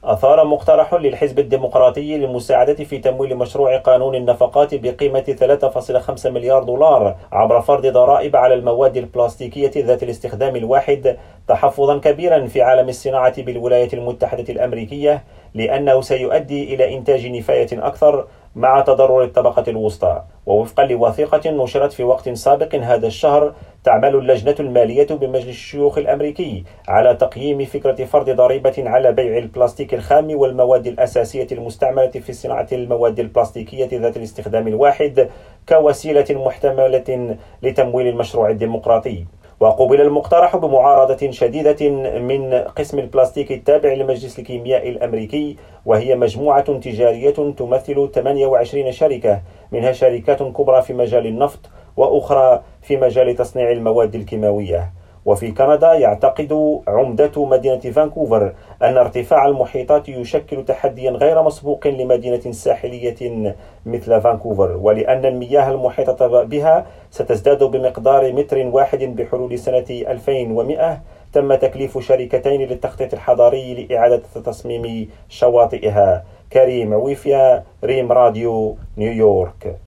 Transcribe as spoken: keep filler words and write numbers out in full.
أثار مقترح للحزب الديمقراطي للمساعدة في تمويل مشروع قانون النفقات بقيمة ثلاثة فاصلة خمسة مليار دولار عبر فرض ضرائب على المواد البلاستيكية ذات الاستخدام الواحد تحفظا كبيرا في عالم الصناعة بالولايات المتحدة الأمريكية، لأنه سيؤدي إلى إنتاج نفاية أكثر مع تضرر الطبقة الوسطى. ووفقا لوثيقة نشرت في وقت سابق هذا الشهر، تعمل اللجنة المالية بمجلس الشيوخ الأمريكي على تقييم فكرة فرض ضريبة على بيع البلاستيك الخام والمواد الأساسية المستعملة في صناعة المواد البلاستيكية ذات الاستخدام الواحد كوسيلة محتملة لتمويل المشروع الديمقراطي. وقوبل المقترح بمعارضة شديدة من قسم البلاستيك التابع لمجلس الكيمياء الأمريكي، وهي مجموعة تجارية تمثل ثمانية وعشرين شركة، منها شركات كبرى في مجال النفط وأخرى في مجال تصنيع المواد الكيماوية. وفي كندا يعتقد عمدة مدينة فانكوفر أن ارتفاع المحيطات يشكل تحديا غير مسبوق لمدينة ساحلية مثل فانكوفر، ولأن المياه المحيطة بها ستزداد بمقدار متر واحد بحلول سنة ألفين ومئة. تم تكليف شركتين للتخطيط الحضري لإعادة تصميم شواطئها. كريم عويفيا، ريم راديو، نيويورك.